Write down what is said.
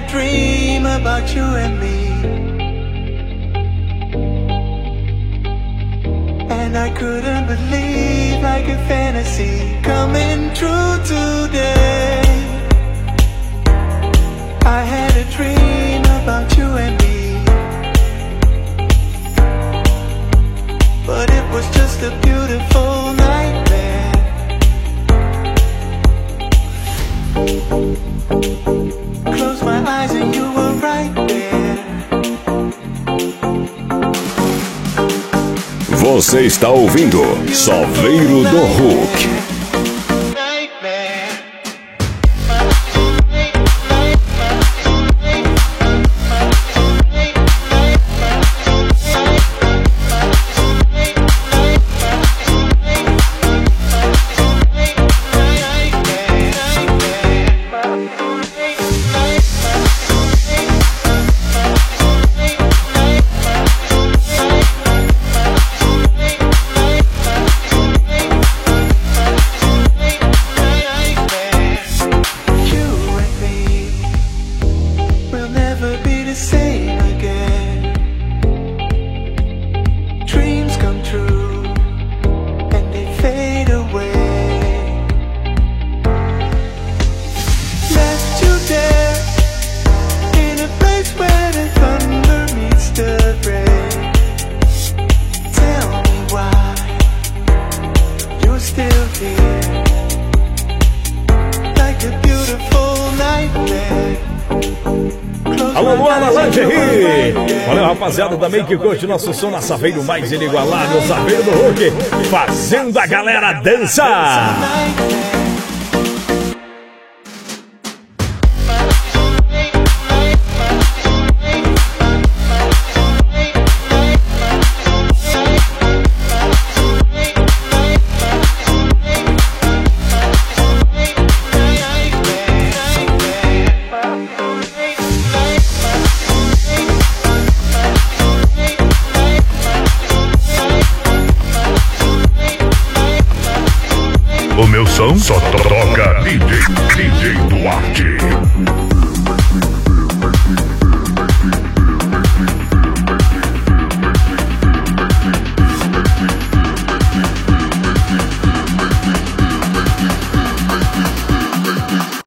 dream about you and me, and I couldn't believe like a fantasy coming true today. I had a dream about you and me, but it was just a beautiful nightmare. Close my eyes and you were right there. Você está ouvindo Salveiro do Rock. Alô, Luana Lingerie! Valeu, rapaziada, também que curte nosso som na Saveiro mais inigualável, Saveiro do Rock, fazendo a galera dançar! O meu som só toca